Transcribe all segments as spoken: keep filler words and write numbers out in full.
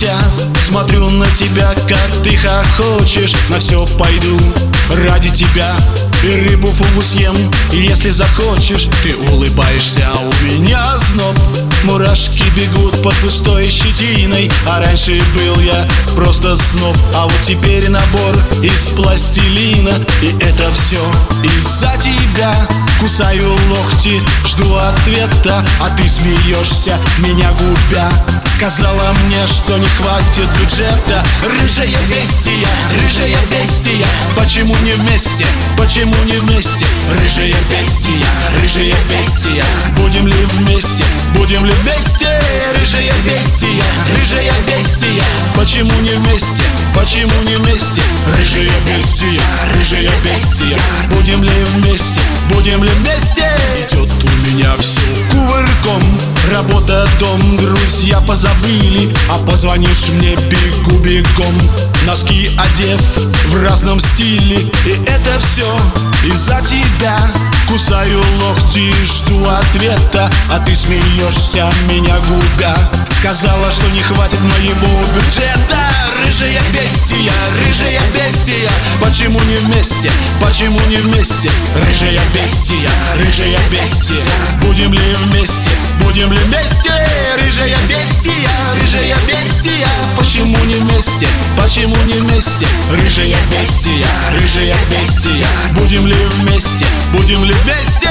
дитя, смотрю на тебя, как ты хохочешь. На все пойду ради тебя и рыбу фугу съем. И если захочешь, ты улыбаешься, а у меня зноб. Мурашки бегут под густой щетиной. А раньше был я просто сноб, а вот теперь набор из пластилина. И это все из-за тебя. Кусаю локти, жду ответа, а ты смеешься, меня губя. Сказала мне, что не хватит бюджета. Рыжая бестия, рыжая бестия, почему не вместе, почему не вместе? Рыжая бестия, рыжая бестия, будем ли вместе, будем ли вместе? Рыжая бестия, рыжая бестия, почему не вместе, почему не вместе? Рыжая бестия, рыжая бестия, будем ли вместе, будем ли вместе? Идет у меня все кувырком, работа, дом, друзья позабыли, а позвонишь мне, бегу бегом. Носки одев в разном стиле, и это все из-за тебя. Кусаю локти, жду ответа, а ты смеешься, меня губя. Сказала, что не хватит моего бюджета. Рыжая бестия, рыжая бестия, почему не вместе, почему не вместе? Рыжая бестия, рыжая бестия, будем ли вместе, будем ли вместе? Рыжая бестия, рыжая бестия, почему не вместе, почему не вместе? Рыжая бестия, рыжая бестия, будем ли вместе, будем ли вместе?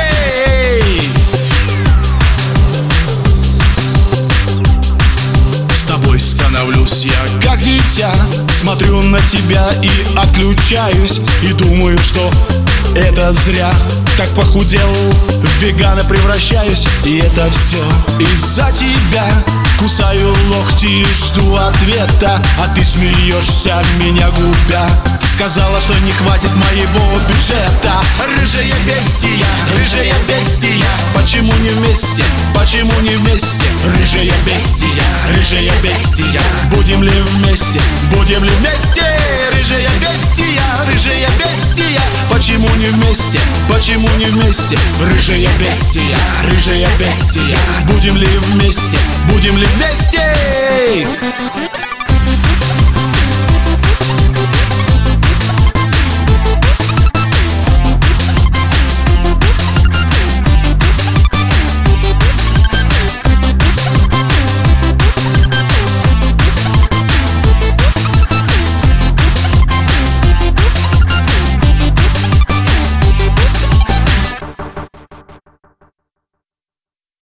С тобой становлюсь я как дитя, смотрю на тебя и отключаюсь. И думаю, что это зря, так похудел, в вегана превращаюсь. И это все из-за тебя. Кусаю локти, жду ответа, а ты смеешься, меня губя. Сказала, что не хватит моего бюджета. Рыжая бестия, рыжая бестия, почему не вместе, почему не вместе? Рыжая бестия, рыжая бестия, будем ли вместе, будем ли вместе? Рыжая бестия, рыжая бестия, почему не вместе, почему не вместе? Рыжая бестия, рыжая бестия, будем ли вместе, будем ли вместе?